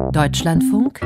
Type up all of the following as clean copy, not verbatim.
Deutschlandfunk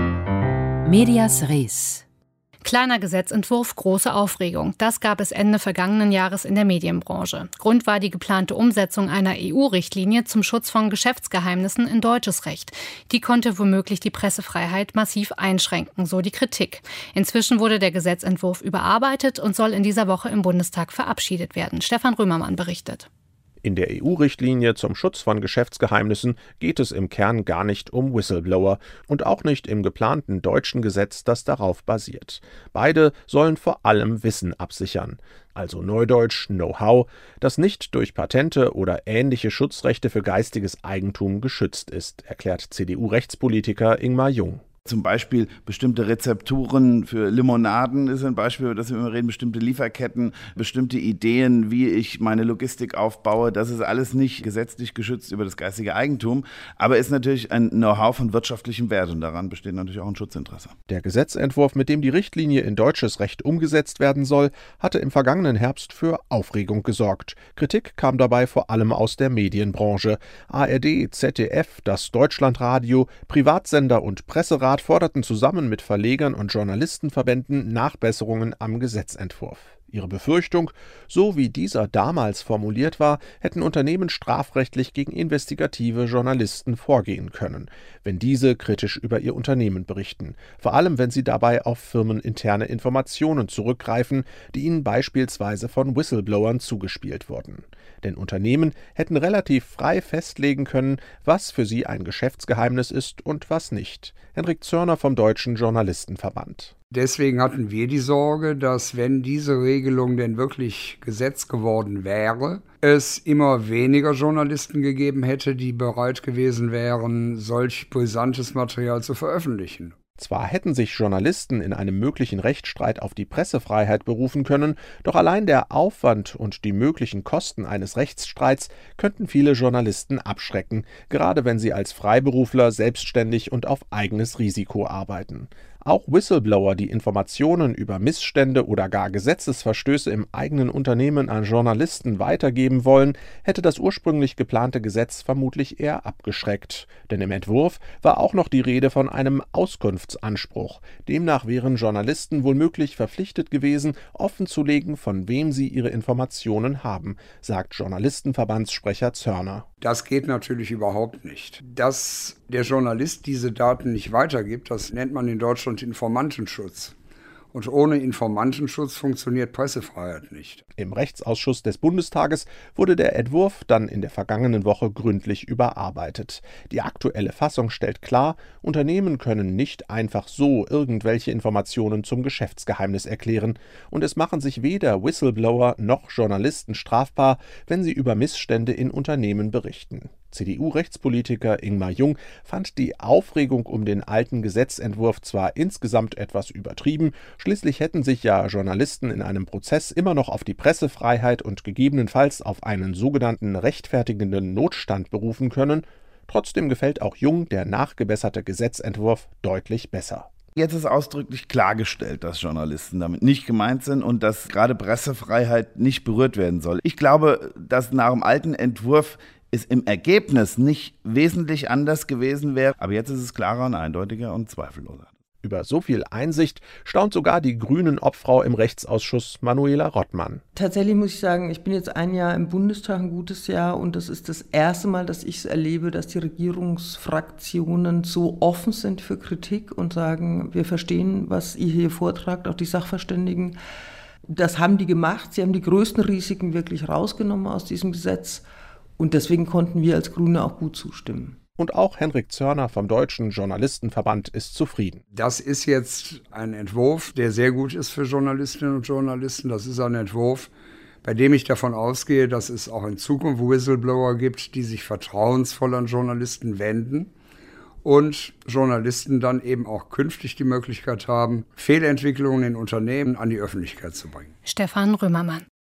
Medias Res. Kleiner Gesetzentwurf, große Aufregung. Das gab es Ende vergangenen Jahres in der Medienbranche. Grund war die geplante Umsetzung einer EU-Richtlinie zum Schutz von Geschäftsgeheimnissen in deutsches Recht. Die konnte womöglich die Pressefreiheit massiv einschränken, so die Kritik. Inzwischen wurde der Gesetzentwurf überarbeitet und soll in dieser Woche im Bundestag verabschiedet werden. Stefan Römermann berichtet. In der EU-Richtlinie zum Schutz von Geschäftsgeheimnissen geht es im Kern gar nicht um Whistleblower und auch nicht im geplanten deutschen Gesetz, das darauf basiert. Beide sollen vor allem Wissen absichern, also neudeutsch Know-how, das nicht durch Patente oder ähnliche Schutzrechte für geistiges Eigentum geschützt ist, erklärt CDU-Rechtspolitiker Ingmar Jung. Zum Beispiel bestimmte Rezepturen für Limonaden ist ein Beispiel, über das wir immer reden, bestimmte Lieferketten, bestimmte Ideen, wie ich meine Logistik aufbaue. Das ist alles nicht gesetzlich geschützt über das geistige Eigentum, aber ist natürlich ein Know-how von wirtschaftlichem Wert und daran besteht natürlich auch ein Schutzinteresse. Der Gesetzentwurf, mit dem die Richtlinie in deutsches Recht umgesetzt werden soll, hatte im vergangenen Herbst für Aufregung gesorgt. Kritik kam dabei vor allem aus der Medienbranche. ARD, ZDF, das Deutschlandradio, Privatsender und Presserat forderten zusammen mit Verlegern und Journalistenverbänden Nachbesserungen am Gesetzentwurf. Ihre Befürchtung: So wie dieser damals formuliert war, hätten Unternehmen strafrechtlich gegen investigative Journalisten vorgehen können, wenn diese kritisch über ihr Unternehmen berichten. Vor allem, wenn sie dabei auf firmeninterne Informationen zurückgreifen, die ihnen beispielsweise von Whistleblowern zugespielt wurden. Denn Unternehmen hätten relativ frei festlegen können, was für sie ein Geschäftsgeheimnis ist und was nicht. Henrik Zörner vom Deutschen Journalistenverband. Deswegen hatten wir die Sorge, dass, wenn diese Regelung denn wirklich Gesetz geworden wäre, es immer weniger Journalisten gegeben hätte, die bereit gewesen wären, solch brisantes Material zu veröffentlichen. Zwar hätten sich Journalisten in einem möglichen Rechtsstreit auf die Pressefreiheit berufen können, doch allein der Aufwand und die möglichen Kosten eines Rechtsstreits könnten viele Journalisten abschrecken, gerade wenn sie als Freiberufler selbstständig und auf eigenes Risiko arbeiten. Auch Whistleblower, die Informationen über Missstände oder gar Gesetzesverstöße im eigenen Unternehmen an Journalisten weitergeben wollen, hätte das ursprünglich geplante Gesetz vermutlich eher abgeschreckt. Denn im Entwurf war auch noch die Rede von einem Auskunftsanspruch. Demnach wären Journalisten womöglich verpflichtet gewesen, offenzulegen, von wem sie ihre Informationen haben, sagt Journalistenverbandssprecher Zörner. Das geht natürlich überhaupt nicht. Dass der Journalist diese Daten nicht weitergibt, das nennt man in Deutschland Informantenschutz. Und ohne Informantenschutz funktioniert Pressefreiheit nicht. Im Rechtsausschuss des Bundestages wurde der Entwurf dann in der vergangenen Woche gründlich überarbeitet. Die aktuelle Fassung stellt klar, Unternehmen können nicht einfach so irgendwelche Informationen zum Geschäftsgeheimnis erklären. Und es machen sich weder Whistleblower noch Journalisten strafbar, wenn sie über Missstände in Unternehmen berichten. CDU-Rechtspolitiker Ingmar Jung fand die Aufregung um den alten Gesetzentwurf zwar insgesamt etwas übertrieben, schließlich hätten sich ja Journalisten in einem Prozess immer noch auf die Pressefreiheit und gegebenenfalls auf einen sogenannten rechtfertigenden Notstand berufen können. Trotzdem gefällt auch Jung der nachgebesserte Gesetzentwurf deutlich besser. Jetzt ist ausdrücklich klargestellt, dass Journalisten damit nicht gemeint sind und dass gerade Pressefreiheit nicht berührt werden soll. Ich glaube, dass nach dem alten Entwurf es im Ergebnis nicht wesentlich anders gewesen wäre, aber jetzt ist es klarer und eindeutiger und zweifelloser. Über so viel Einsicht staunt sogar die Grünen-Obfrau im Rechtsausschuss Manuela Rottmann. Tatsächlich muss ich sagen, ich bin jetzt ein Jahr im Bundestag, ein gutes Jahr, und das ist das erste Mal, dass ich es erlebe, dass die Regierungsfraktionen so offen sind für Kritik und sagen, wir verstehen, was ihr hier vortragt, auch die Sachverständigen. Das haben die gemacht. Sie haben die größten Risiken wirklich rausgenommen aus diesem Gesetz. Und deswegen konnten wir als Grüne auch gut zustimmen. Und auch Henrik Zörner vom Deutschen Journalistenverband ist zufrieden. Das ist jetzt ein Entwurf, der sehr gut ist für Journalistinnen und Journalisten. Das ist ein Entwurf, bei dem ich davon ausgehe, dass es auch in Zukunft Whistleblower gibt, die sich vertrauensvoll an Journalisten wenden und Journalisten dann eben auch künftig die Möglichkeit haben, Fehlentwicklungen in Unternehmen an die Öffentlichkeit zu bringen. Stefan Römermann.